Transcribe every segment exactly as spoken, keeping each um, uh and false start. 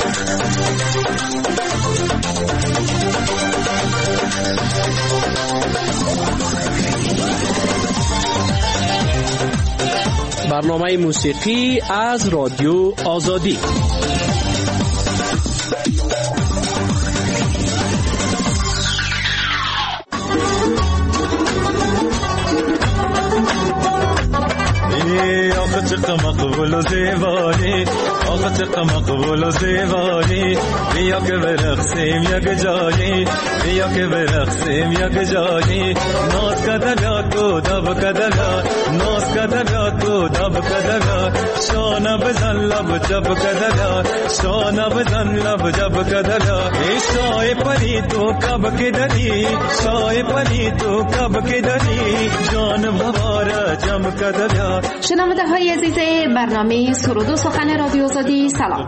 برنامه موسیقی از رادیو آزادی. آخه چقدر مقبول و زیبایی، آخه چقدر مقبول و زیبایی، بیا که برقصیم یک جایی، بیا که برقصیم یک جایی، ناز کده بیاد تو دب کده بیاد، ناز کده بیاد تو دب کده بیاد، شانه بزن لب جب کده بیاد، شانه بزن لب جب کده بیاد، ای شای پری تو کب که داری، شای پری تو کب که داری، جان بواره جم کده بیاد. شنونده های عزیز برنامه سرود و سخن رادیو آزادی، سلام.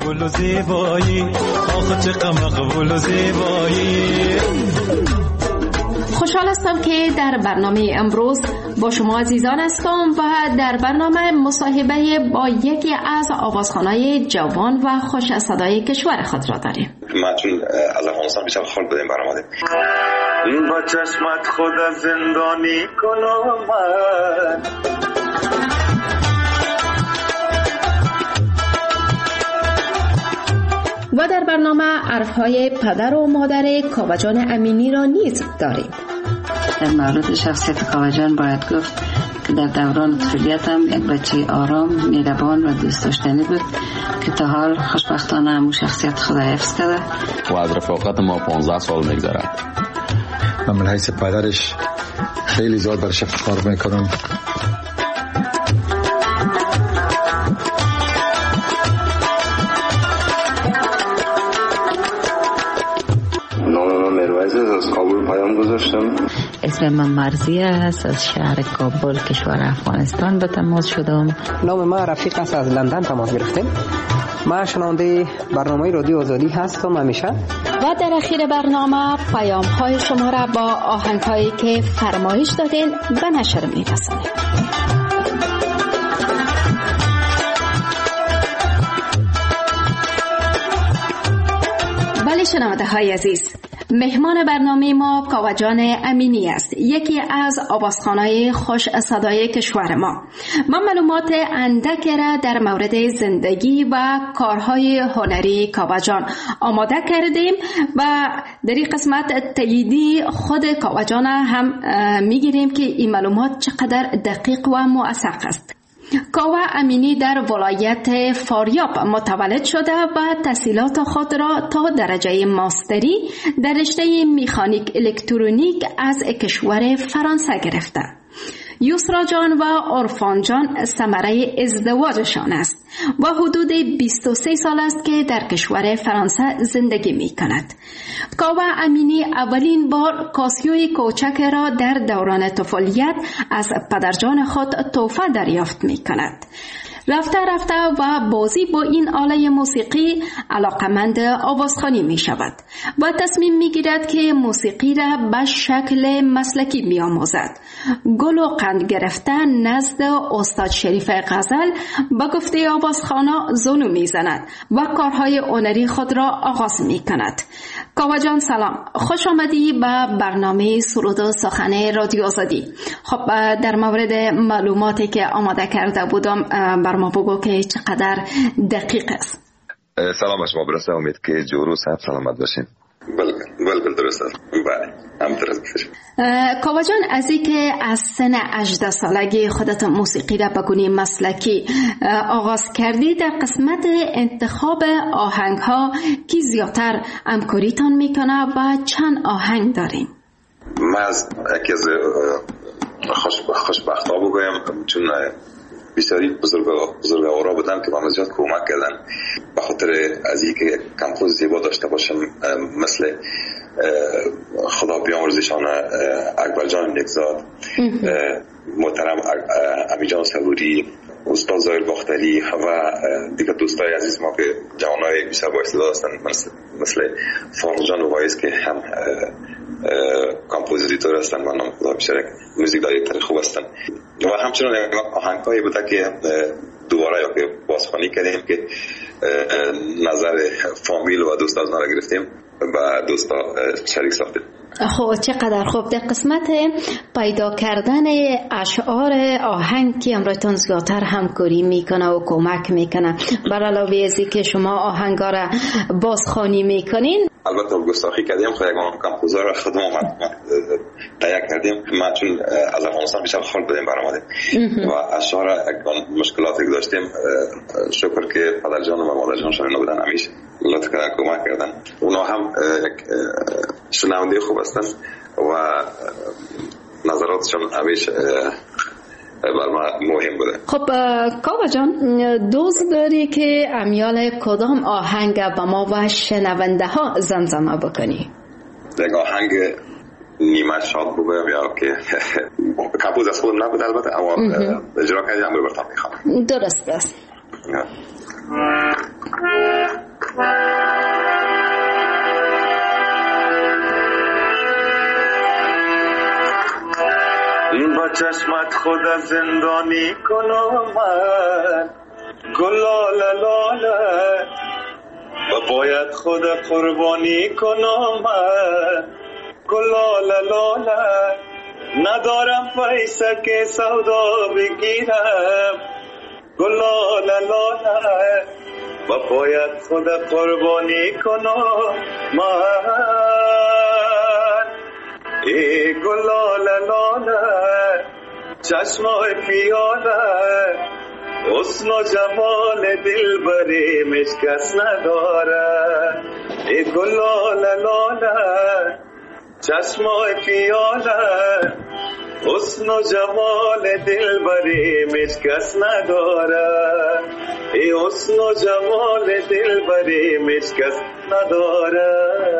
خوشحال هستم که در برنامه امروز با شما عزیزان هستم و در برنامه مصاحبه با یکی از آوازخوانای جوان و خوش صدای کشور خود را داریم. ما چون از افغانستان بیشتر خال بودیم برآمدیم. این با چشمت خود زندانی کنم من، و در برنامه عرفهای پدر و مادر کاوه‌جان امینی را نیز داریم. در مورد شخصیت کاوه‌جان باید گفت که در دوران طفولیتم یک بچه آرام، مهربان و دوست داشتنی بود که تا حال خوشبختانه همون شخصیت خود حفظ کرده و از رفاقت ما پانزده سال میگذره. من حیث پدرش خیلی زیاد برش افتخار میکنم. از کابل پیام گذاشتم. اسم من مرزیه است، از شهر کابل کشور افغانستان به تماس شدم. نام ما رفیق است، از لندن تماس گرفتیم. ما شنونده برنامه رادیو آزادی هستم همیشه. و در اخیر برنامه پیام های شما را با آهنگ هایی که فرمایش دادین به نشر می‌رسانیم. بله شنونده های عزیز، مهمان برنامه ما کاوه‌جان امینی است، یکی از آوازخوانای خوش صدای کشور ما. ما معلومات اندک را در مورد زندگی و کارهای هنری کاوه‌جان آماده کردیم و در این قسمت تاییدی خود کاوه‌جان هم میگیریم که این معلومات چقدر دقیق و موثق است. کاوه امینی در ولایت فاریاب متولد شده و تحصیلات خود را تا درجه ماستری در رشته میخانیک الکترونیک از کشور فرانسه گرفته. یسرا جان و عرفان جان ثمره ازدواجشان است و حدود بیست و سه سال است که در کشور فرانسه زندگی می کند. کاوه امینی اولین بار کاسیوی کوچک را در دوران طفولیت از پدرجان خود تحفه دریافت می کند. رفته رفته و بازی با این آله موسیقی علاقمند آوازخوانی می شود و تصمیم می گیرد که موسیقی را به شکل مسلکی می آموزد. گل و قند گرفتن نزد استاد شریف غزل به گفته آوازخوانا زانو می زند و کارهای هنری خود را آغاز می کند. کاوه جان سلام، خوش آمدی به برنامه سرود و سخن رادیو آزادی. خب در مورد معلوماتی که آماده کرده بودم بر ما بگو که چقدر دقیق است. سلام به شما برسه، امید که جور و صحت سلامت باشین. بله بله درسته. بله هم درست باشین. کاوه جان، از این که از سن هجده سالگی خودت موسیقی را به گونه مسلکی آغاز کردی، در قسمت انتخاب آهنگ ها کی زیادتر همکاریتان میکنه و چند آهنگ دارین؟ من از یکی از خوشبخت ها بگویم، چون بسیاری بزرگوارا بودن که من زیاد کمک کردن به خاطر از اینکه کمپوز زیبا داشته باشم، مثل خدا بیامرزشان اکبر جان نگزاد، محترم امی جان صبوری، استاد زاهر باختری و دیگر دوستای عزیز ما که جوانای بیشتر با استعداد هستند، مثل فاروق جان وایس که هم کامپوزیتور هستن و نام خدا بیشتر موزیک دایرکتور خوب هستن. و همچنین آهنگ‌هایی بوده که دوباره یا که بازخوانی کردیم که نظر فامیل و دوست از ما را گرفتیم و دوستا شریک ساختیم. خب چقدر خوب. در قسمت پیدا کردن اشعار آهنگ که امرایتان زیادتر همکاری میکنه و کمک میکنه، بر علاوه از که شما آهنگا را بازخوانی میکنین، البته گستاخی کردیم خود یک کمپوزر را خودمون تهیه کردیم. ما چون از افغانستان بیشتر خلق بودیم برآمدیم و اشعار مشکلاتی که داشتیم، شکر که پدر جان و مادر جان شما بودن، همیشه لطف کردن کمک کردن. اونا هم یک شنونده خوب هستن و نظراتشون همیشه بر ما مهم بوده. خب کاوه جان، دوست داری که امیال کدام آهنگ به ما و شنونده ها زمزمه بکنی؟ یک آهنگ نیمه شاد بگویم یا که کمپوز از خودم نبود البته، اما اجرا کردیم امرو برتان میخوام. درست است. این با چشمت خود زندانی کنم من گلاله لاله و باید خود قربانی کنم من گلاله لاله ندارم پیسه که سودا بگیرم گلاله لاله و باید خود قربانی کنم من ای گلاله لاله چشمای پیاله حسن و جمال دلبری مشکس نداره ای گلاله لاله چشمای پیاله حسن و جمال دلبری مشکس نداره ای حسن و جمال دلبری مشکس نداره.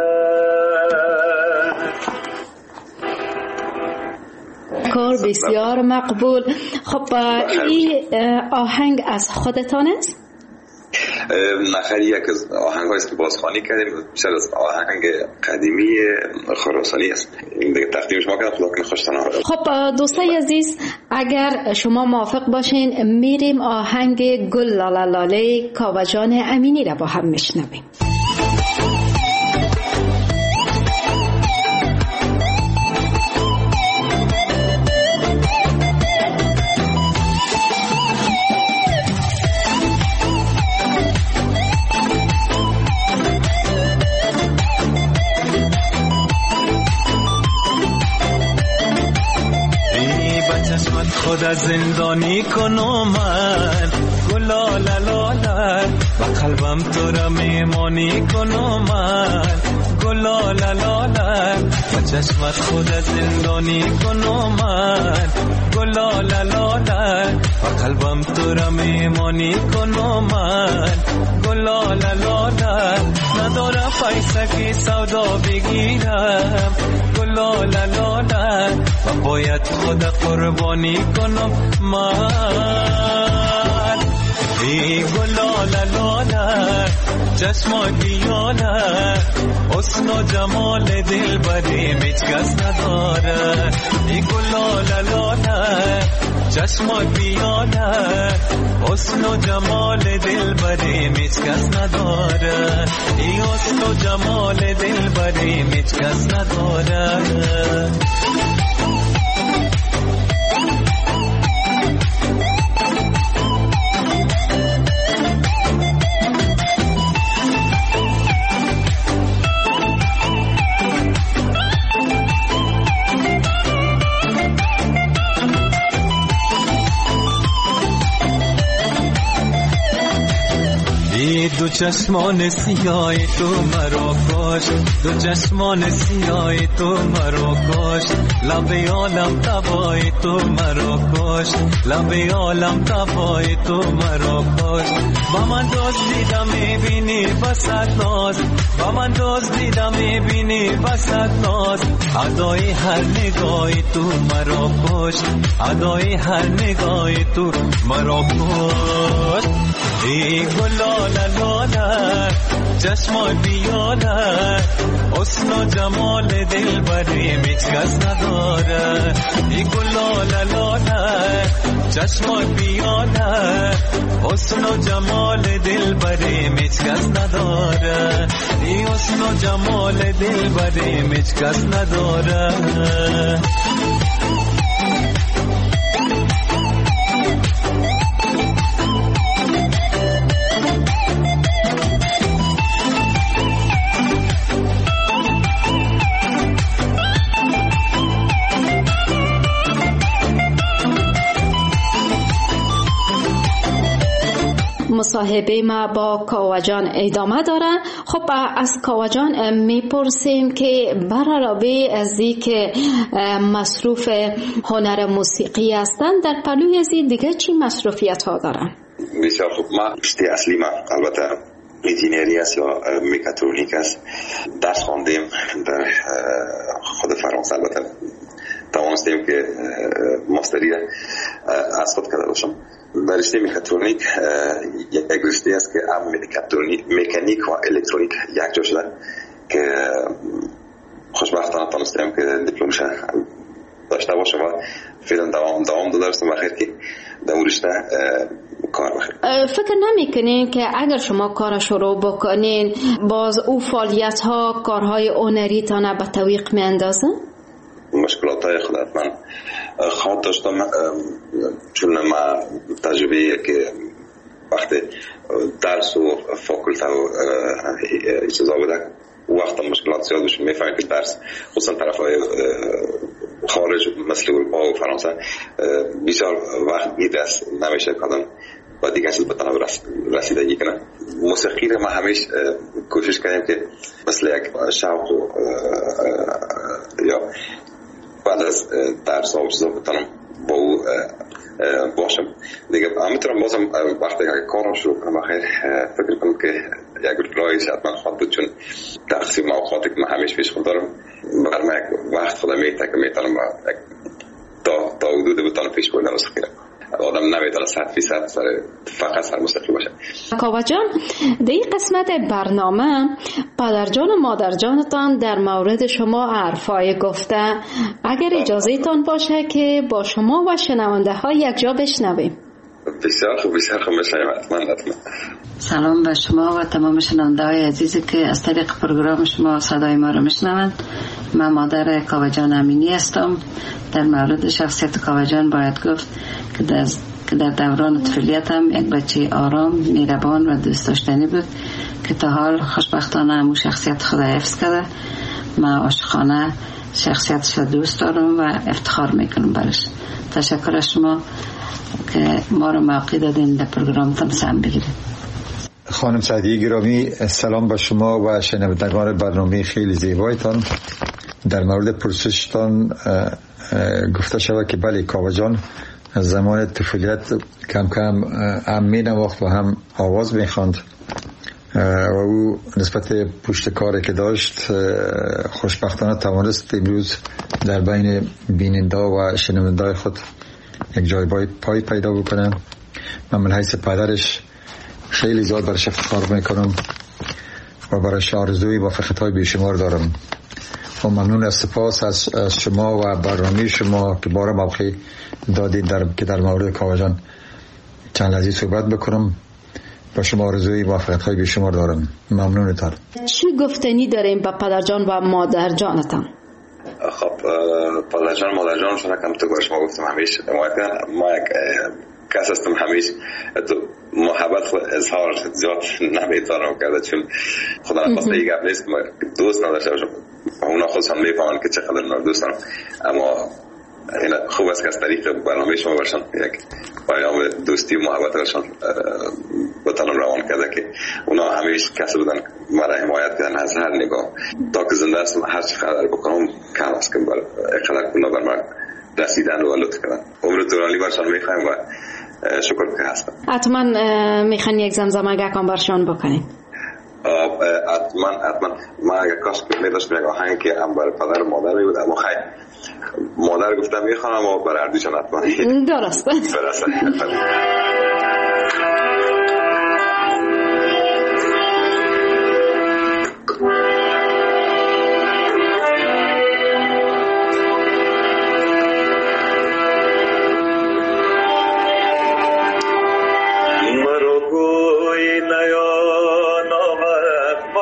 کار بسیار مقبول. خب این آهنگ از خودتان است؟ نخری یک از آهنگ هایست که بازخوانی کردیم، بیشتر از آهنگ قدیمی خراسانی است. این دیگه تقدیمش ما کردم، خدا کنه خوشتان آمد. خب دوستای عزیز، اگر شما موافق باشین میریم آهنگ گل لاله لاله کاوه جان امینی را با هم میشنویم. خود زندانی کنم من گلاله لاله و قلبم تو را میمانی کنم من گلاله لاله و چشمت خود زندانی کنم من گلاله لاله و قلبم تو را میمانی کنم من گلاله لاله ندارم پیسه که سودا بگیرم گلاله لاله و باید خود قربانی کنم من ای گلاله لاله چشمای پیاله حسن و جمال دلبری هیچکس نداره ای گلاله لاله چشمای پیاله حسن و جمال دلبری هیچکس نداره ای حسن و جمال دلبری هیچکس نداره. دو چشمان سیاه تو مرا کاش دو چشمان سیاه تو مرا کاش لب عالم تبای تو مرا کاش لب عالم تبای تو مرا کاش با من دوست دیدم میبینی بسات ناز با من دوست دیدم میبینی بسات ناز ادای هر نگاهی تو مرا کاش ادای هر نگاهی تو مرا کاش ای گلاله لاله چشمای بیاله حسن و جمال دل بریم هیچ کس نداره ای گلاله لاله چشمای بیاله حسن و جمال دل بریم هیچ کس نداره ای حسن و جمال دل بریم هیچ کس نداره مصاحبه ما با کاوه جان ادامه داره. خب از کاوه جان میپرسیم که برعلاوه از این که مصروف هنر موسیقی هستن در پلوی از این دیگه چی مصروفیت ها دارن؟ بسیار خوب. ما رشته اصلی ما البته انجینری است یا مکاترونیک است. درس خواندیم در خود فرانسه. البته توانستیم که ماستری از خود کرده باشم. در رشته مکاترونیک یک رشته است که هم مکانیک و الکترونیک یک جا شده که خوشبختانه تونستیم که دیپلمش داشته باشم و فعلا دوام دوام داده هستم بخیر که در اون رشته کار بخیر. فکر نمیکنین که اگر شما کار شروع بکنین باز او فعالیت ها کارهای هنری تانه به تعویق می اندازه؟ مشکلات های خودت من خواهد داشتم چون ما تجربه که وقتی درس و فاکولته و چیزا بوده وقت مشکلات زیاد بشه. میفهمم که درس خصوصا طرف های خارج مثل اروپا و فرانسه بسیار وقت گیر است نمیشه کدام و دیگه چیز بتانم رسیدگی کنم. موسیقی رو ما همیشه کوشش کردیم که مثل یک شوق و یا بعد از درس ها و چیزا بتانم با او باشم دیگه. همینطورم بازم وقتی که کارم شروع کنم بخیر فکر کنم که یک رایش حتما خواهد بود چون تقسیم اوقاتی که من همیشه پیش خود دارم برم یک وقت خودم میته که میتونم تا تا حدود بتانم پیش بردن موسیقی رو. آدم نمیتونه صد فیصد سر فقط سر موسیقی باشه. کاوه جان در این قسمت برنامه پدرجان و مادرجانتان در مورد شما حرفای گفته. اگر اجازه تان باشه که با شما و شنونده ها یک جا بشنویم. بسیار خوب بسیار خوب بشنویم حتما حتما. سلام به شما و تمام شنونده های عزیزی که از طریق پروگرام شما صدای ما رو میشنوند. من مادر کاوه جان امینی هستم. در مورد شخصیت کاوه جان باید گفت که در که در دوران طفولیتم یک بچه آرام، مهربان و دوست داشتنی بود که تا حال خوشبختانه همون شخصیت خدا حفظ کرده. من عاشقانه شخصیتش دوست دارم و افتخار میکنم برش. تشکر از شما که ما رو موقع دادین در پروگرامتان سهم بگیرید. خانم سعدی گرامی سلام به شما و شنوندگان برنامه خیلی زیبایتان. در مورد پرسشتان گفته شود که بله کاوه جان از زمان طفولیت کم کم هم می نواخت و هم آواز می خواند و او نسبت پشت کاری که داشت خوشبختانه توانست امروز در بین بیننده و شنونده خود یک جای پای پیدا بکنه. من من حیث پدرش خیلی زیاد برش افتخار میکنم و برش آرزوی موفقیت‌های بیشمار دارم و ممنون از سپاس از, از شما و برنامه شما که بار موقع دادید در که در مورد کاوه جان چند لحظه صحبت بکنم. با شما آرزوی موفقیت‌های بیشمار دارم. ممنونتان. چی گفتنی داریم با پدرجان و مادرجانتان؟ خب پدرجان مادرجان شما کم تو گوش ما گفتم همیشه ما یک کس هستم همیشه تو محبت خود اظهار زیاد نمیتونم کرده چون خدا نخواسته یک گپ نیست که دوست نداشته باشم. اونا خودشان میفهمن که چقدر من دوست دارم اما این خوب است که از طریق برنامه شما برشان یک پیام دوستی و محبت برشان بتانم روان کرده که اونا همیشه کسی بودن مرا حمایت کردن از هر نگاه تا که زنده هستم هر چی قدر بکنم کم است که قدر اونا بر من رسیدن و لطف کردن. عمر طولانی برشان میخوایم و شکر که هستم. حتما میخوان یک زمزمه گکان برشان بکنیم. حتما حتما ما اگر کاش که میداشتم یک آهنگ که هم برای پدر و مادر می بود اما خیلی مادر گفتم میخوانم و برای اردوشان حتما درسته. برسه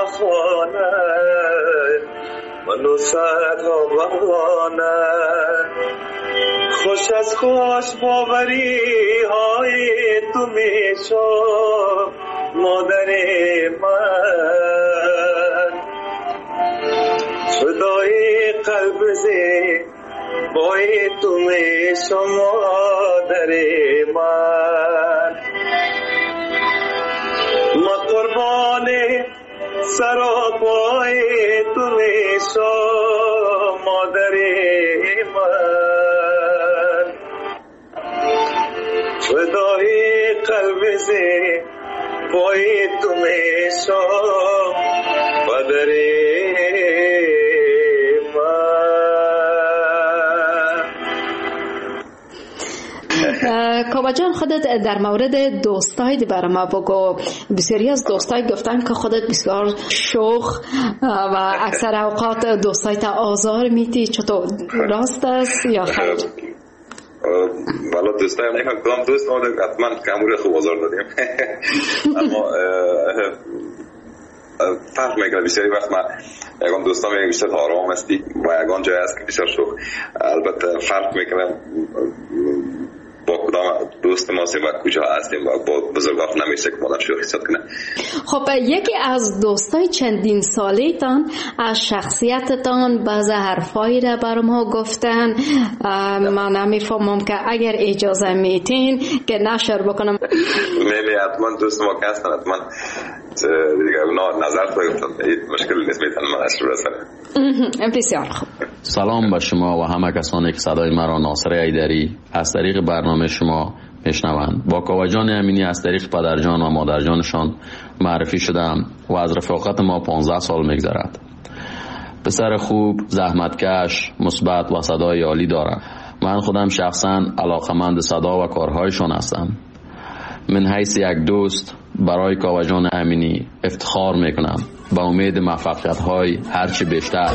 آسمانه منو صدها بهانه خوش از خوش باوری های تو میشم مادر من فدای قلب زی بای تو میشم مادر من ما قربان سر و پای تو میشم مادر من فدای قلب زی بای تو میشم مادر کاوه جان، خودت در مورد دوستای برای ما بگو. بسیاری از دوستای گفتن که خودت بسیار شوخ و اکثر اوقات دوستای تا آزار میدی، چطور راست است یا خیر؟ والا دوستای هم نکنم کدام دوست ما حتما کموری خوب آزار دادیم اما فرق میکنه. بسیاری وقت من یکان دوستان میگه بیشتر آرام هستی و یکان جای هست که بیشتر شوخ. البته فرق میکنه با کدام دوست ما هستیم و کجا هستیم و با بزرگاف نمیشه که مادم شوخی صد کنه. خب یکی از دوستای چندین سالیتان از شخصیتتان بعض حرفایی را بر ما گفتن. من نمیفهمم که اگر اجازه میتین که نشر بکنم. میلی حتما دوست ما که هستن حتما دیگه اونا نظر خواهی گفتن مشکل نیست میتونم من اشتر رسنم. بسیار خوب. سلام به شما و همه کسانی که صدای مرا ناصر ایدری از طریق برنامه شما میشنوند. با کاوه جان امینی از طریق پدرجان و مادرجانشان معرفی شدم و از رفاقت ما پانزده سال میگذرد. پسر خوب، زحمتکش، مثبت و صدای عالی دارد. من خودم شخصا علاقمند صدا و کارهایشان هستم. من حیث یک دوست برای کاوه جان امینی افتخار میکنم. با امید موفقیت های هرچی بیشتر.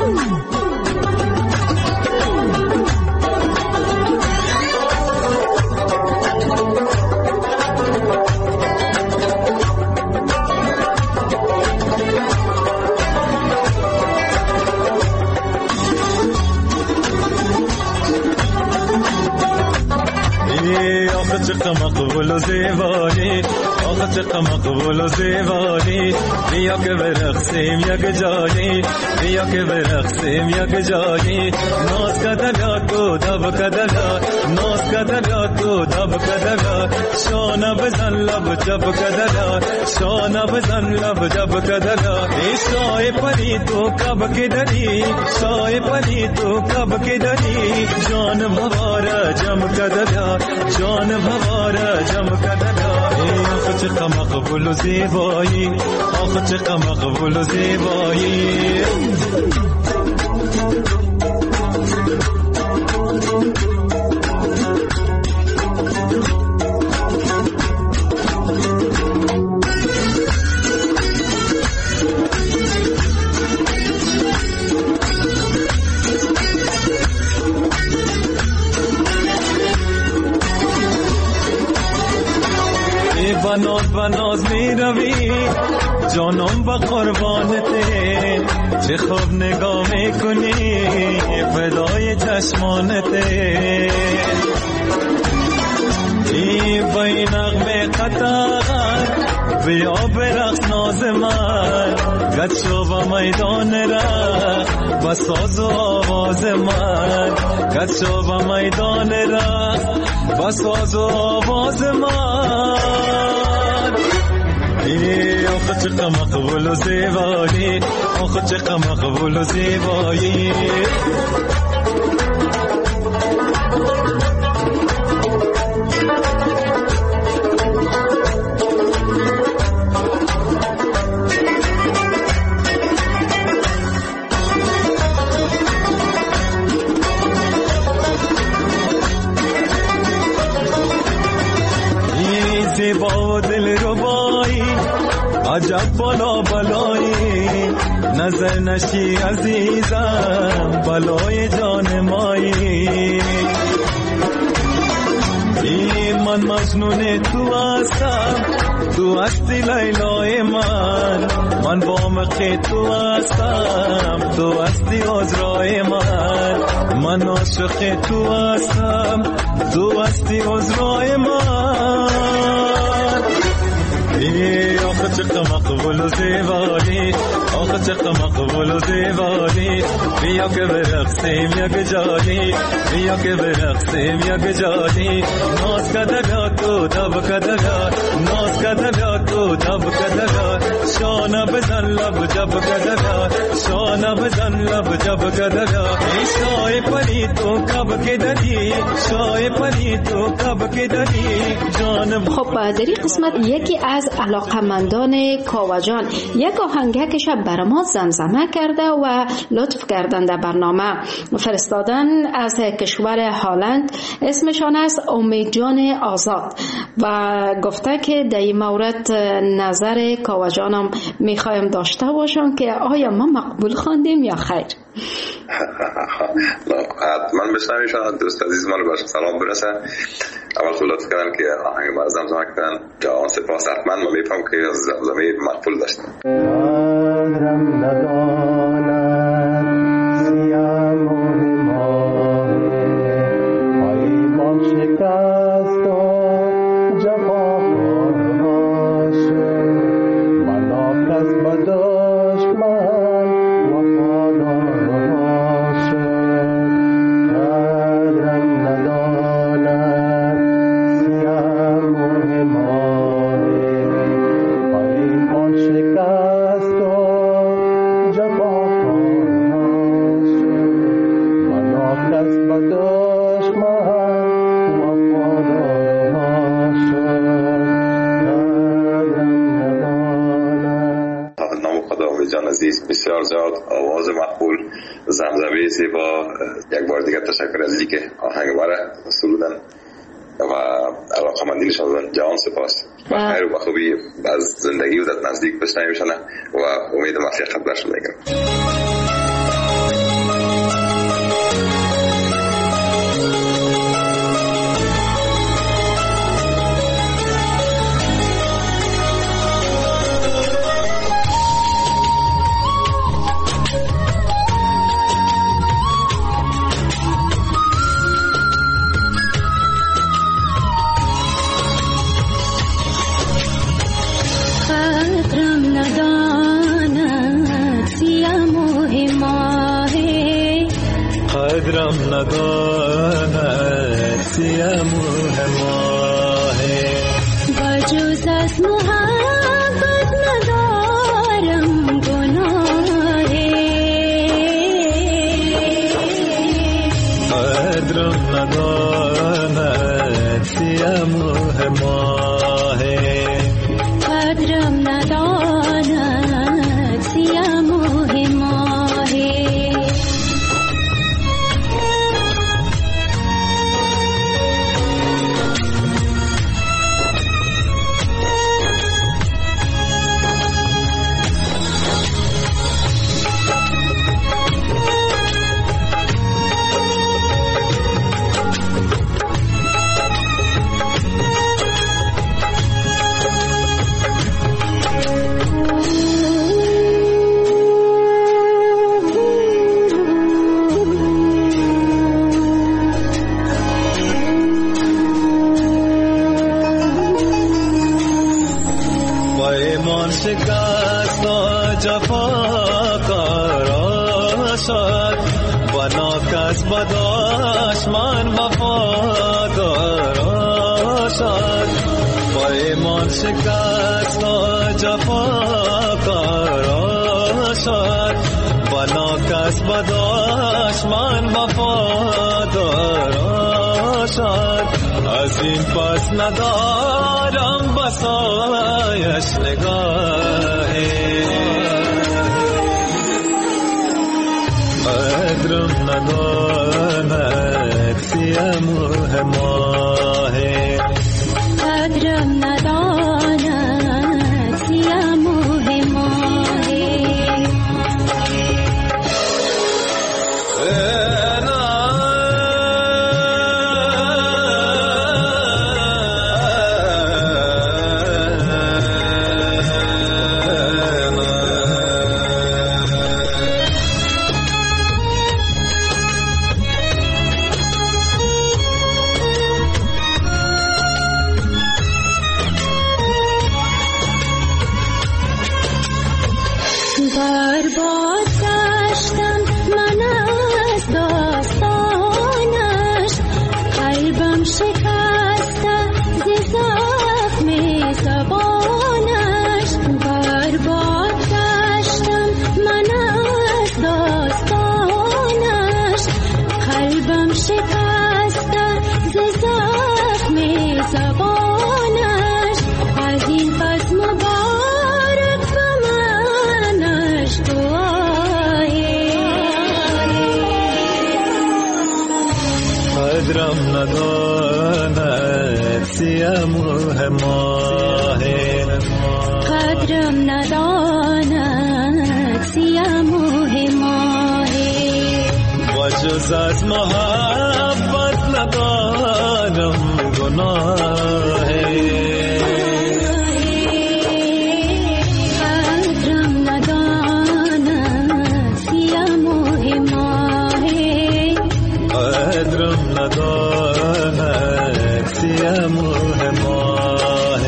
چقدر مقبول و زیبایی، آخه چقدر مقبول و زیبایی، بیا که برقصیم یک جایی، بیا که برقصیم یک جایی. ناز کدلا تو دب کدلا، ناز کدلا تو دب کدلا، شانه بزن لب جب کدلا، شانه بزن لب جب کدلا. ای شای پری تو کب که دری، شای پری تو کب که دری، جان بوارا جم کدلا، جان بوارا جم کدلا. آخه چقدر مقبول و زیبایی، آخه چقدر مقبول و زیبایی. بناز بناز می روی جانم با قربانته، چه خوب نگاه میکنی فدای چشمانته. ای بای نغمه قطار بیا برقص ناز من، گد شو با میدان را بساز و آواز من، گد شو با میدان را بساز و آواز من. ای آخه چقدر مقبول و زیبایی، آخه چقدر مقبول و زیبایی. زیبا و دل ربایی، عجب بالا بالایی، نظر نشی عزیزم بلای جان مایی. این من مجنون تو هستم، تو هستی لیلای من، من با مخی تو هستم، تو هستی عذرای من، من عاشق تو هستم، تو هستی عذرای من. ای آخه چقدر مقبول و زیبایی، آخه چقدر مقبول و زیبایی، بیا که برقصیم یک جایی، بیا که برقصیم یک جایی، ناز کده بیا تو دب کده بیا، ناز کده بیا تو دب کده بیا، شانه بزن لب جب کده بیا، شانه بزن لب جب کده بیا. ای شای پری تو کب که دادی، شای پری تو کب که دادی جانم. خب در این قسمت یکی از علاقمندان کاوجان یک آهنگکش برای ما زمزمه کرده و لطف کردن در برنامه فرستادن از کشور هلند. اسمشان است امید جان آزاد و گفته که در این مورد نظر کاوجانم میخوایم داشته باشم که آیا ما مقبول خواندیم یا خیر. حتما بشنویشان. دوست عزیز من رو باشه سلام برسه. اول خود لطف کردن که آهنگ برای زمزمه کردن، جوان سپاس. حتما من میفهم که زمزمه مقبول داشتن. قدرم ندانم سیم و هماه های با شکست و جفا باش، من آفرس بداشت من وفادار باش. قدرم ندانم سیم و هماه های با شکست و جفا باش، من آفرس بداشت من وفادار باش. نام خدا و جان عزیز بسیار زیاد، آواز مقبول، زمزمه زیبا. یک بار دیگر تشکر از اینکه آهنگ برای سرودن و علاقمندیشان بودن. جان سپاس و خیر و خوبی از زندگی و در نزدیک بشنویشان و امید موفقیت برشون میگم. قدرم نداند سیم و هماه بجز از محبت ندارم گناه. قدرم نداند سیم و هماه قدرم نداند سیم و هماه. شکست و جفا قرار شد بنا کس بداش من وفادار شد. با ایمان شکست و جفا قرار شد بنا کس بداش من وفادار شد. از این پس ندارم بسایش نگاهی قدرم نداند سیم و هماه قدرم نداند سیم و هماه. قدرم نداند سیم روح ماه قدرم نداند سیم روح ماه و جز از محبت ندانم گناه قدرم نداند سیم روح ماه قدرم نداند سیم روح ماه.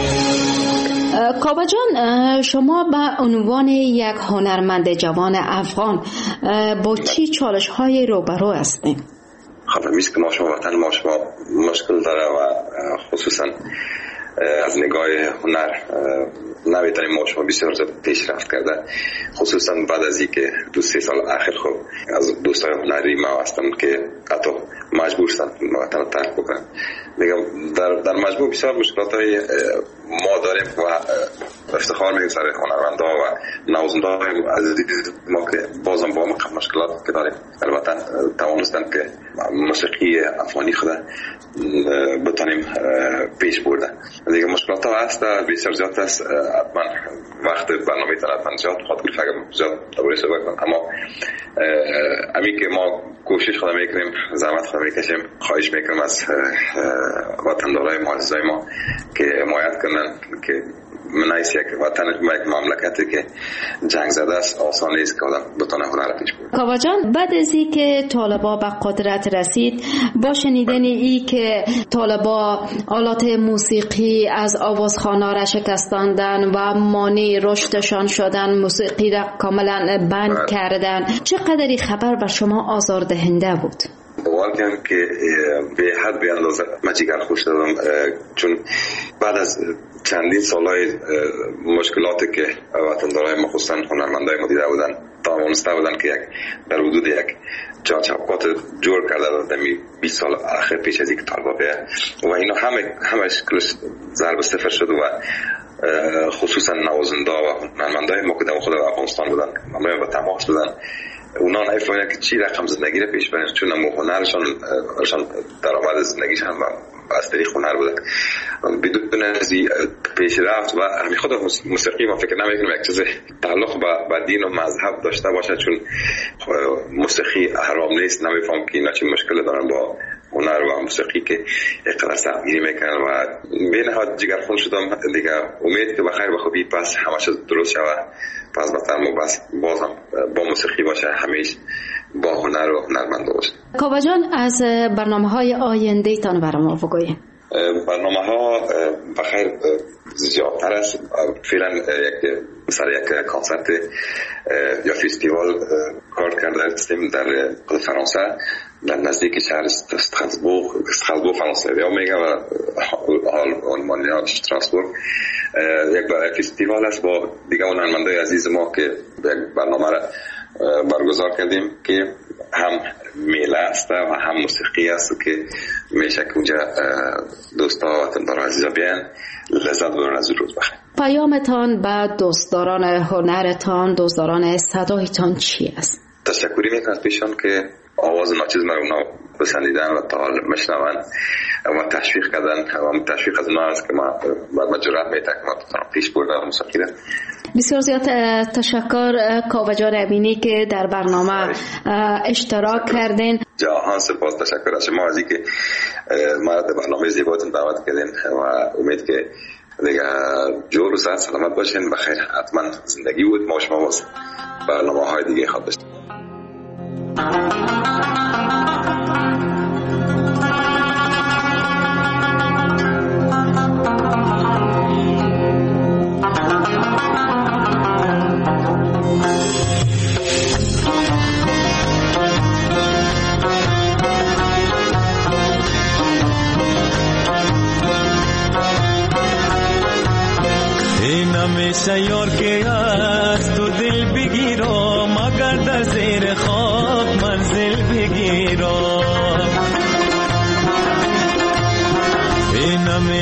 کاوه جان، شما به عنوان یک هنرمند جوان افغان با چی چالش های روبرو هستید؟ خب میست که ما شما وطن ما شما مشکل داره و خصوصا از نگاه هنر نمیتونیم ما شما بسیار زیاد پیشرفت کرده، خصوصا بعد از اینکه دو سه سال اخیر خب از دوستای هنری ما هستم که حتی مجبور هستن وطن ترک بکنن. میگم در در مجموع بسیار مشکلات ما داریم و افتخار میکنیم سر هنرمندا و نوازنده عزیز ما که بازم با ما مشکلات که داریم البته توانستن که موسیقی افغانی خود بتونیم پیش برده. دیگه مشکلات ها هست، بسیار زیاد است، حتما وقت برنامه تلفن زیاد خاطر فکر زیاد دوباره صحبت کنم، اما امی که ما کوشش خود میکنیم، زحمت خود میکشیم، خواهش میکنم از وطندارای ما عزیزای ما که حمایت کنن که منایس یک وطن یک مملکتی که جنگ زده است آسان نیست که آدم بتونه هنر پیش بره. کاوه جان، بعد از این که طالبا به قدرت رسید، با شنیدن این که طالبا آلات موسیقی از آوازخانه را شکستاندن و مانع رشدشان شدن، موسیقی را کاملا بند کردن، چقدر خبر بر شما آزاردهنده بود؟ واقعا که به حد به اندازه من جگر خوش دادم، چون بعد از چندین سالهای مشکلاتی که وطندارای ما خصوصا هنرمندای ما دیده بودن، توانسته بودن که یک در حدود یک جا چپقات جور کرده در بیست سال آخر پیش از اینکه طالبا بیه و اینا همه همش کلش ضرب صفر شد و خصوصا نوازنده و هنرمندای ما که در خود افغانستان بودن همه با تماس بودن، اونا نمی‌فهمیدن که چی رقم زندگی رو پیش برن، چون هم هنرشان درآمد زندگیشان از طریق هنر بوده. بدون از پیش رفت و همین خود موسیقی ما فکر نمی‌کنم یک چیز تعلق با دین و مذهب داشته باشه، چون موسیقی حرام نیست. نمی‌فهم که اینا چه مشکل دارن با هنر و موسیقی که اقدار سعی میکنن و به نهایت جگرخون شدم دیگه. امید که بخیر و خوبی پس همه چیز درست شود، پس بهتر ما بس بازم با موسیقی باشه، همیشه با هنر و هنرمند باشه. کاوه جان، از برنامه‌های آینده تان برام بگویید. برنامه‌ها بخیر زیادتر است. فعلا یک مثلا یک کنسرت یا فستیوال کار کرده هستیم در فرانسه، در نزدیک شهر استراسبورگ. استراسبورگ فرانسه یا میگه و آلمانیا استراسبورگ. یک فستیوال است با دیگه هنرمندای عزیز ما که یک برنامه را برگزار کردیم که هم میله است و هم موسیقی است که میشه که اونجا دوستا و وطندار عزیزا بیان لذت ببرن از روز. بخیر. پیامتان به دوستداران هنرتان، دوستداران صدایتان چی است؟ تشکری میکنم پیشان که آواز ناچیز من اونا بسندیدن و تا حال مشنون و تشویق کردن و تشویق از اونا است که ما بعد مجرد میتونم که ما بتونم پیش بردم موسیقی را. بسیار زیاد تشکر کاوه جان امینی که در برنامه اشتراک کردین. جهان سپاس، تشکر از شما از اینکه ما در برنامه زیباتون دعوت کردین و امید که دیگه جور و صحت سلامت باشین. بخیر، حتما زندگی بود. ما شما باز برنامه های دیگه خواد داشتیم.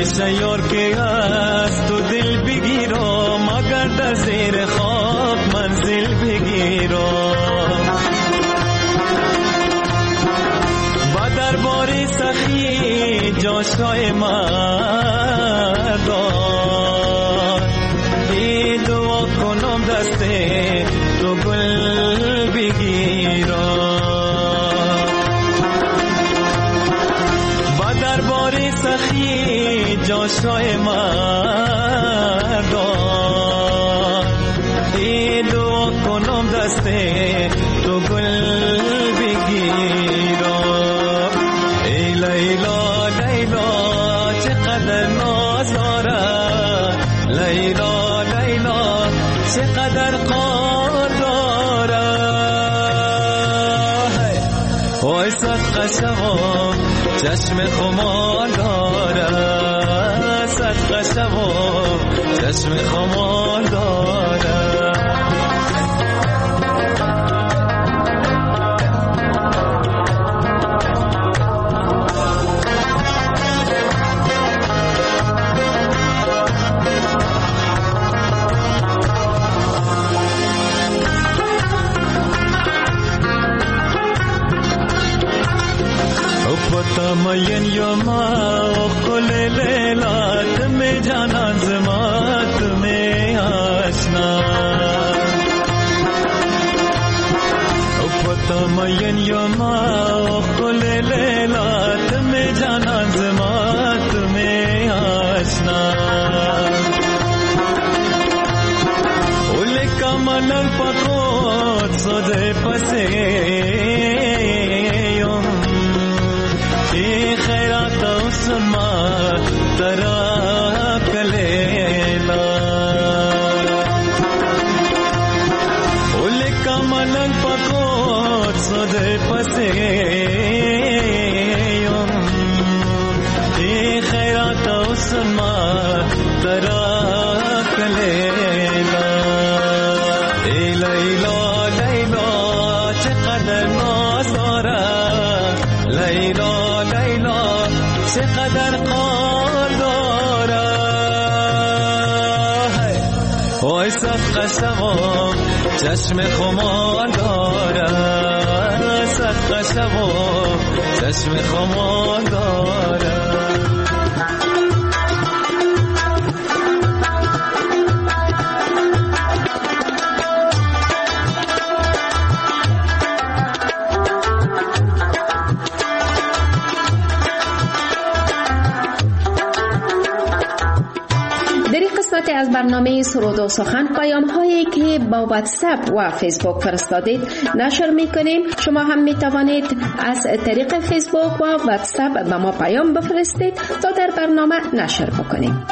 همیشه یار که از تو دل بگیرم مگر در زیر خاک منزل بگیرم و در باری سخی جاشای مردان ای دعا کنم دست تو گل بگیرم و در باری سخی جاشای مردان ای دعا کنم دست تو گل بگیرم ای لیلا لیلا چقدر ناز دارد لیلا لیلا چقدر قار دارد وای صدقه شوم چشم خمار دارد صدقه شوم چشم خمار دارد تمین یوما کل لیلات میں جانا زمات میں آشنا تمین یوما کل لیلات میں جانا زمات میں آشنا اول کمل پکوت سودے پسے خیرات اسما ترا کلیلا اول کملن پکوت سودے پسے ای خیرات اسما ترا کلیلا ای لیلا لیلا چقدر ناز دارد لیلا چقدر قار دارد وای صدقه شوم چشم خمار دارد صدقه شوم چشم خمار دارد از برنامه سرود و سخن پیام هایی که با واتساپ و فیسبوک فرستادید نشر میکنیم. شما هم میتوانید از طریق فیسبوک و واتساپ به ما پیام بفرستید تا در برنامه نشر بکنیم.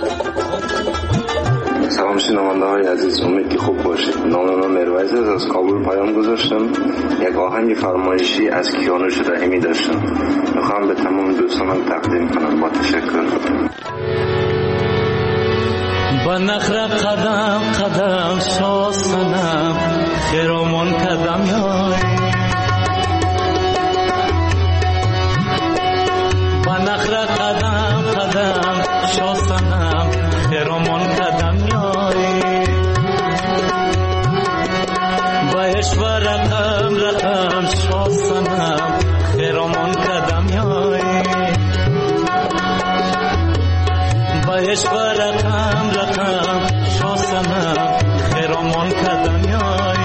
سلام شنونده های عزیز، امید که خوب باشید. نام من مرویز است، از کابل پیام گذاشتم. یک آهنگ فرمایشی از کیانوش رحیمی داشتم، میخوام به تمام دوستانم تقدیم کنم. با تشکر. با نخره قدم قدم شاستنم خیرامون قدم یای با نخره قدم قدم شاستنم خیرامون قدم یای با اشوه رقم رقم شاستنم خیرامون قدم یای با اشوه رقم رقم شاستنم خیرامون قدم یای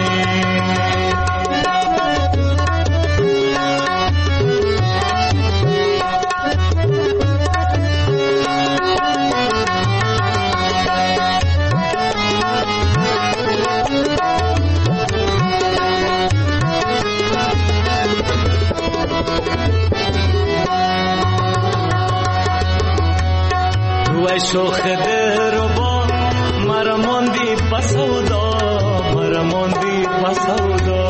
وای شوخ دلربا مرا ماندی بسودا مرا ماندی بسودا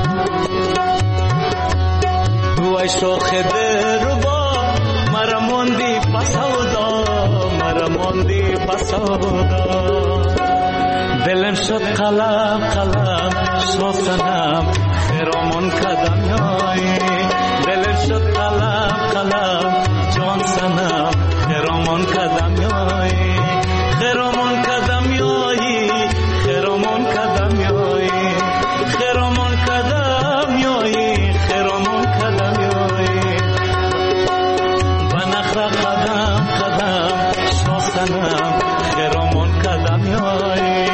وای شوخ دلربا مرا ماندی بسودا مرا ماندی بسودا دلم شد قلم قلم شاستنم خیرامون قدم یای دلم شد قلم قلم جان سنم خیرامون خیرامان کدم یایی خیرامان کدم یایی خیرامان کدم یایی خیرامان کدم یایی خیرامان کدم یایی و نخرا قدم قدم شاسنم خیرامان کدم یایی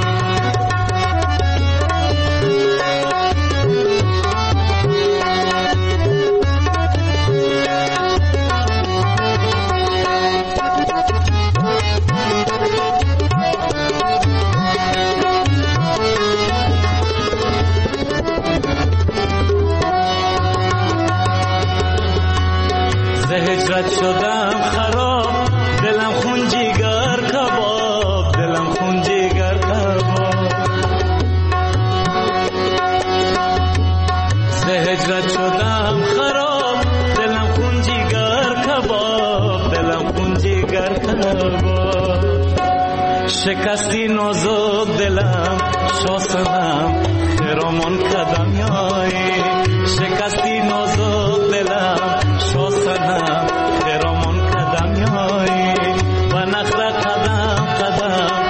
هجرت شدم خراب دلم خون جیگر کباب دلم خون جیگر کباب ز هجرت شدم خراب دلم خون جیگر کباب دلم خون جیگر کباب شکستی نازک دلم شاسنم خیرامان کدم یایی شکستی نازک دلم شاسنم خیرامان کدم یایی و نخرا قدم قدم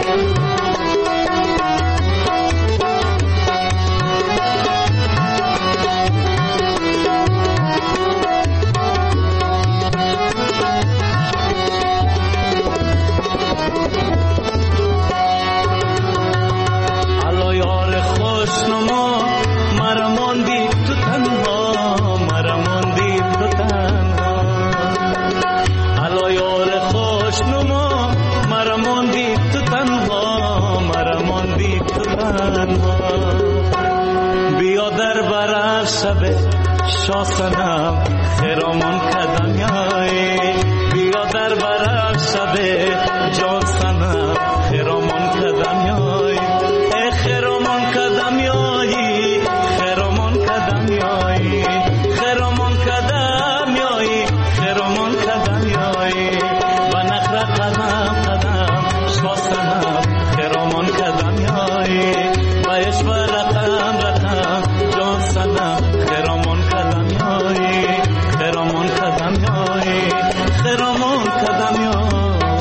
الو یار خوشنما مرا ماندی تو تنها مرا ماندی تو تنها الو یار خوشنما مرا ماندی تو تنها مرا ماندی تو تنها بیا در برف شب شاسنم خیرامان کدم یایی بیا در برف شب جان سنم خیرامان کدم یایی ای خیرامان کدم یایی خیرامان کدم یایی خیرامان کدم یایی خیرامان کدم یایی و نخرا قدم قدم شاسنم خیرامان کدم یایی و عشق رقم رقم جان سنم خیرامان کدم یایی خیرامان کدم یایی خیرامان کدم یایی.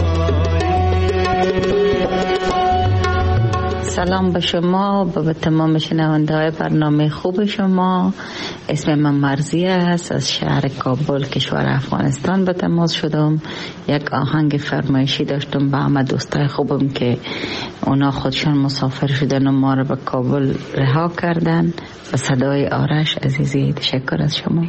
سلام به شما و به تمام شنونده های برنامه خوب شما. اسم من مرزیه است، از شهر کابل کشور افغانستان به تماس شدم. یک آهنگ فرمایشی داشتم با همه دوستای خوبم که اونا خودشان مسافر شدن و ما رو به کابل رها کردن. به صدای آرش عزیزی تشکر از شما.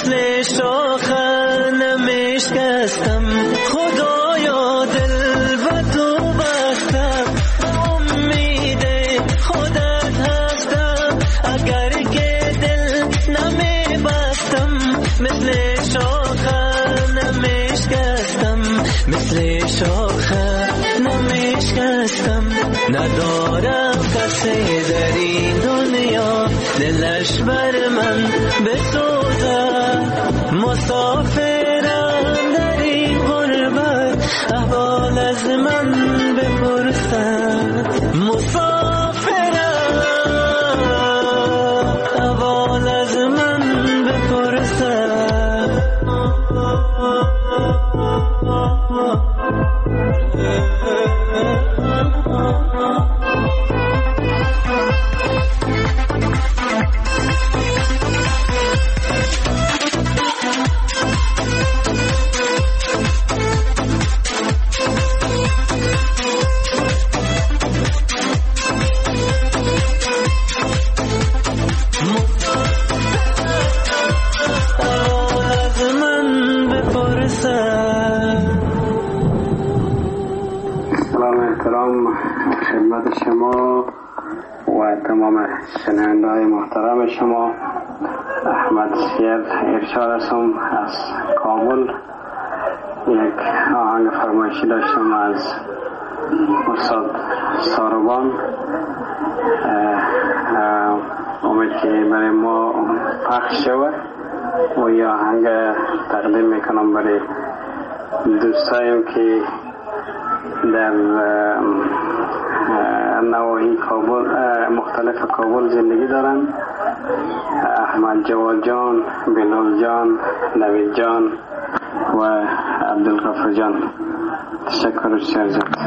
مثل شاخه نمیشکستم خدایا دل و تو بستم امید خودت هستم اگر که دل نمیبستم مثل شاخه نمیشکستم مثل شاخه نمیشکستم ندارم کسی در این دنیا دلش بر من بسوزه مسافرم در این غربت احوال از من بپرسد مسافرم احوال از من بپرسد خدمت شما و تمام شنونده‌های محترم شما. احمد سید ارشاد هستم از کابل. یک آهنگ فرمایشی داشتم از استاد ساروبان. امید که برای ما پخش شود و این آهنگ تقدیم میکنم برای دوستایم که در نواحی کابل مختلف کابل زندگی دارند. احمد جواد جان، بلال جان، نوید جان و عبدالغفور جان. تشکر و شرجت.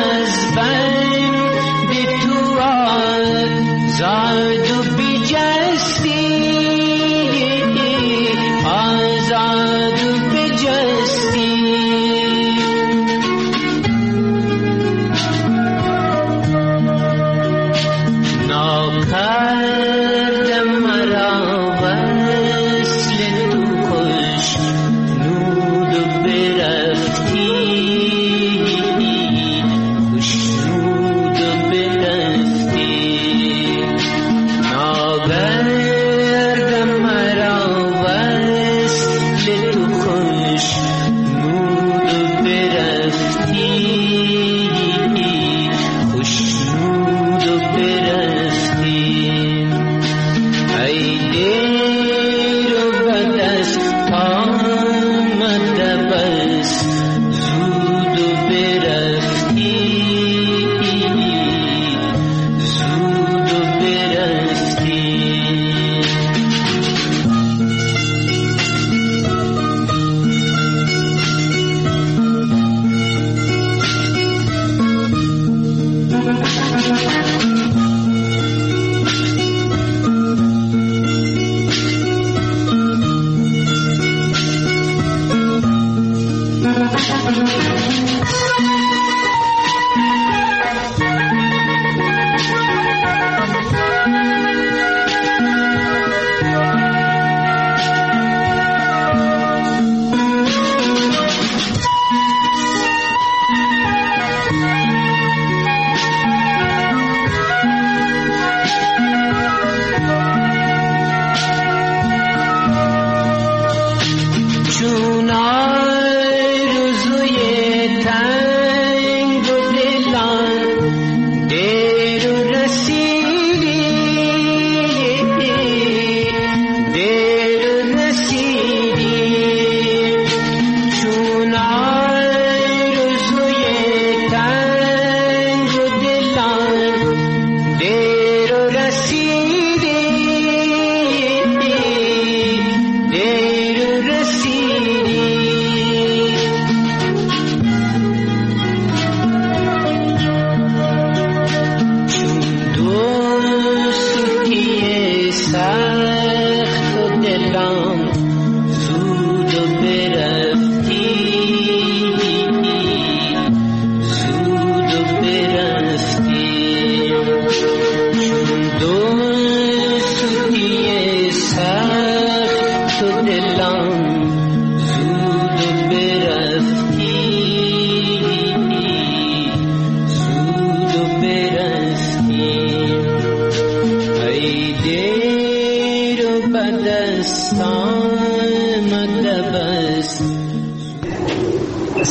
Zadu bijay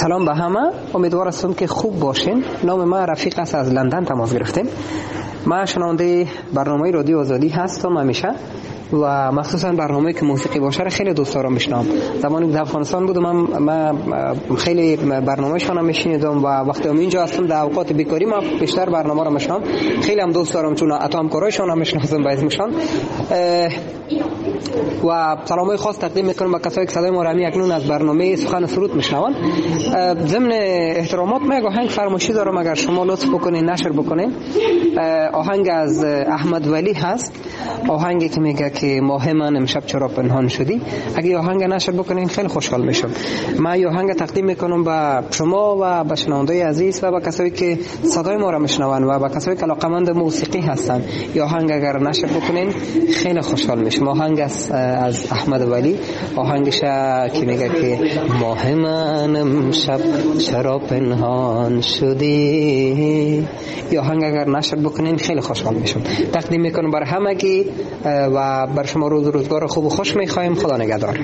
سلام به همه، امیدوار هستم که خوب باشین. نام ما رفیق است، از لندن تماس گرفتیم. من شنونده برنامه رادیو آزادی هستم همیشه و مخصوصا برنامه‌ای که موسیقی باشه خیلی دوست دارم میشنم. زمانی که در افغانستان بودم من خیلی برنامه‌شون هم میشنیدم و وقتی هم اینجا هستم در اوقات بیکاری ما بیشتر برنامه رو میشنم. خیلی هم دوست دارم چون اتم کارایشون هم میشناسم باز میشن. و سلامای خاص تقدیم میکنم به کسایی که صدای ما را اکنون از برنامه سخن سرود میشنون. ضمن احترامات من یک آهنگ فرمایشی دارم، اگر شما لطف بکنین نشر بکنین. آهنگ از احمد ولی هست، آهنگی که میگه که ماه من امشب چرا پنهان شدی. اگه آهنگ نشر بکنین خیلی خوشحال میشم. من آهنگ تقدیم میکنم به شما و به شنوندای عزیز و به کسایی که صدای ما را میشنون و به کسایی که علاقمند موسیقی هستن. یا آهنگ اگر نشر بکنین خیلی خوشحال میشم. آهنگ از از احمد ولی، آهنگش که میگه که ماه من امشب چرا پنهان شدی. یا آهنگ اگر نشر بکنین خیلی خوشحال میشم. تقدیم میکنم برای همگی و بر شما روز روزگار خوب و خوش میخوایم. خدا نگهدار.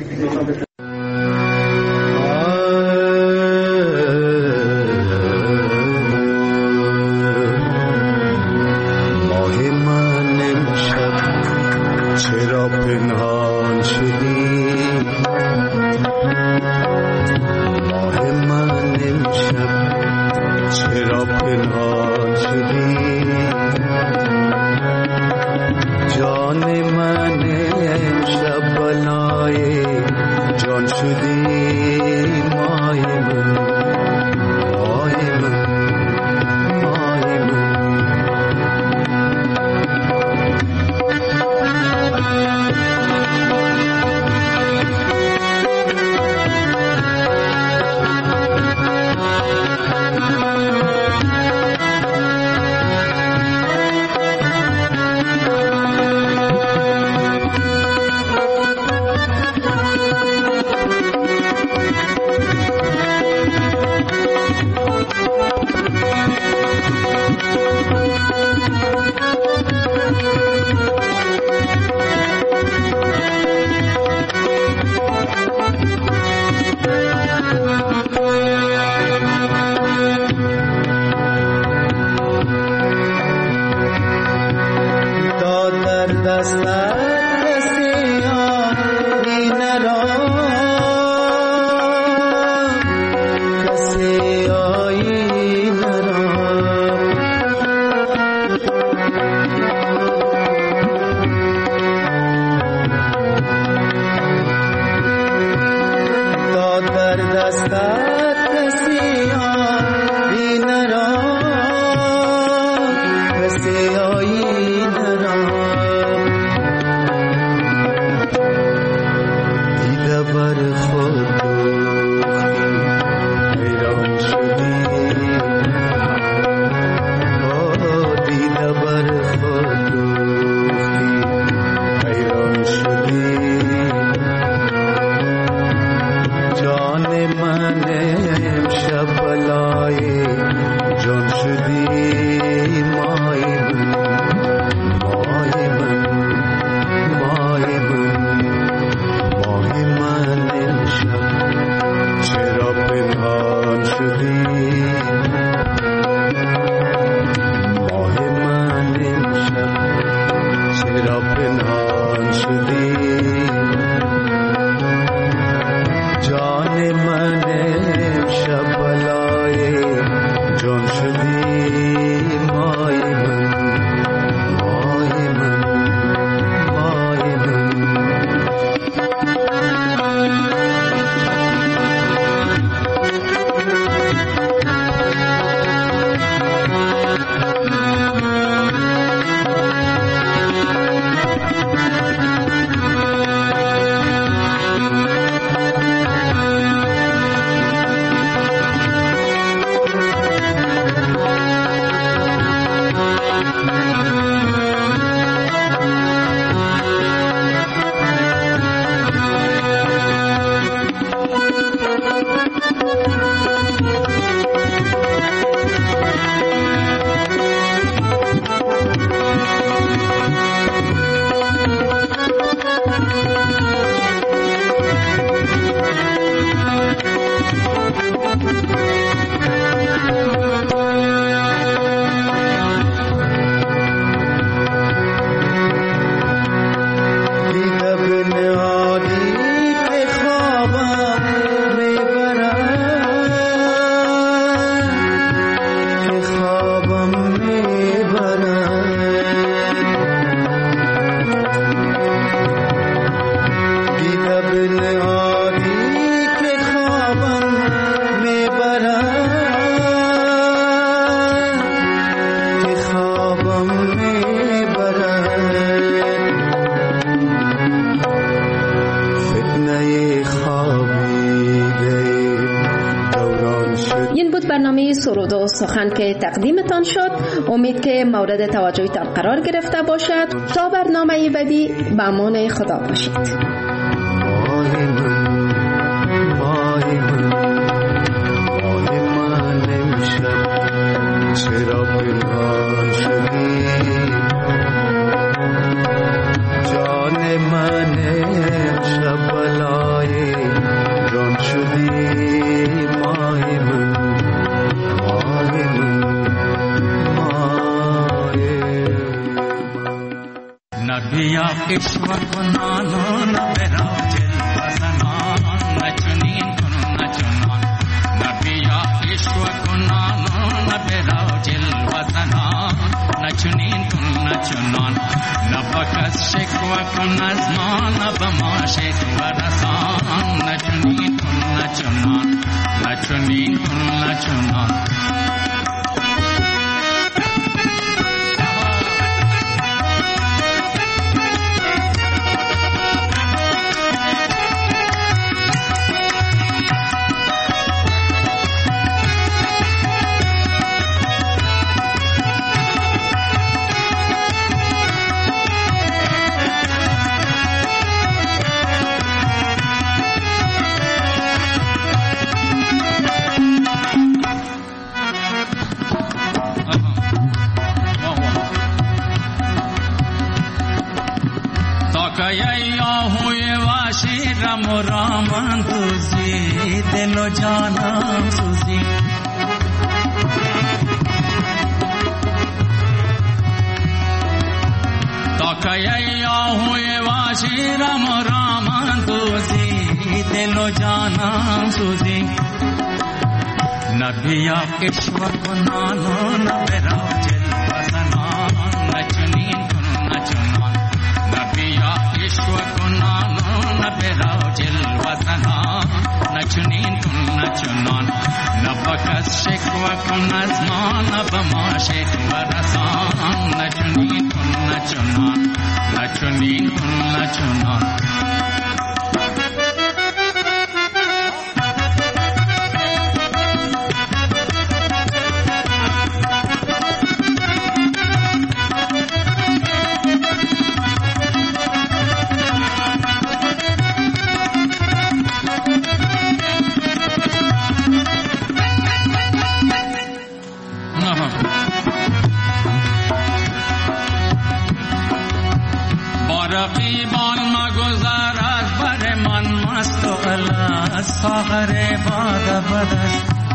برنامه سرود و سخن که تقدیمتان شد. امید که مورد توجهتان قرار گرفته باشد. تا برنامه بعدی به امان خدا باشید. ईश्वर को नानो न बेराओ जिल वसनान न चुनीन कुन न चुनान नबिया ईश्वर को नानो न बेराओ जिल वसनान न चुनीन कुन न चुनान न बकस शिकवा कुन नज़मान न बमा शिकवा रसान न चुनीन कुन न चुनान न चुनीन कुन न चुनान रामन तुझी दिलो जाना सुजी तो कया हुए वाशी राम रामन तुझी दिलो जाना सुजी नबिया ईश्वर को नानो न बेराओ जिल वसनान न चुनीन कुन न चुनान नबिया ईश्वर को नानो न बेराओ जिल वसनान न चुनीन कुन न चुनान न बकस शिकवा कुन नज़मान न बमा शिकवा रसान न चुनीन कुन न चुनान न चुनीन कुन न चुनान सागरे बाद बदस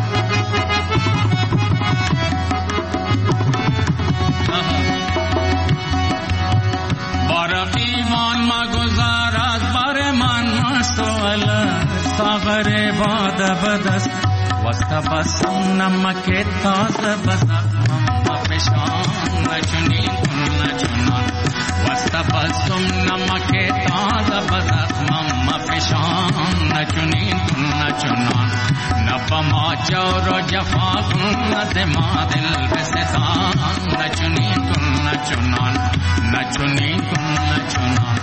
बारकी मान मा गुजारात बारे मान मस्तो अल सागरे बाद बदस वस्तबसम नमके ताज बसक मम्मा पेशान न चुनीन कुन न चुनान वस्तबसम नमके ताज बसक मम्मा पेशान न चुनीन कुन न चुनान न बमा चौरो जफा कुन न दिमा दिल बसेसान न चुनीन कुन न चुनान न चुनीन कुन न चुनान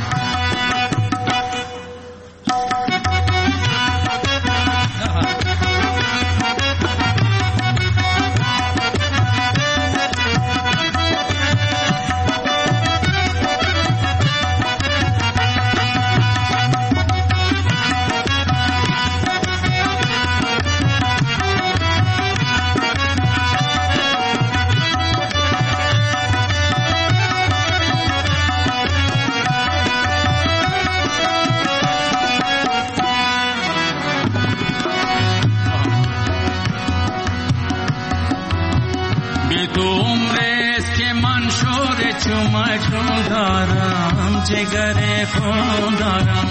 जिगरे खूंदारम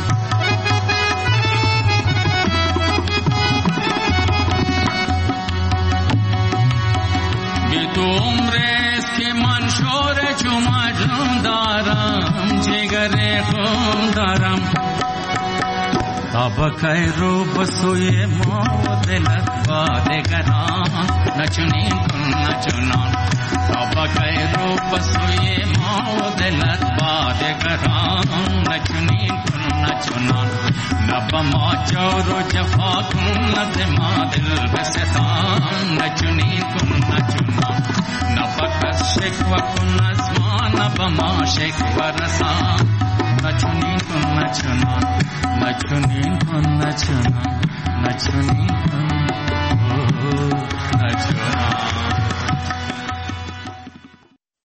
भी तू उम्रे تابکای رو بسوی ما و دلت بادگران نچنین کن نچنان تابکای رو بسوی ما و دلت بادگران نچنین کن نچنان نب ما جور و جفا کن نزما دل بستان نچنین کن نچنان نب کس شکوه کن از ما نب ما شکوه رسان نچنین کن نچنان نچنین کن نچنان نچنین کن نچنان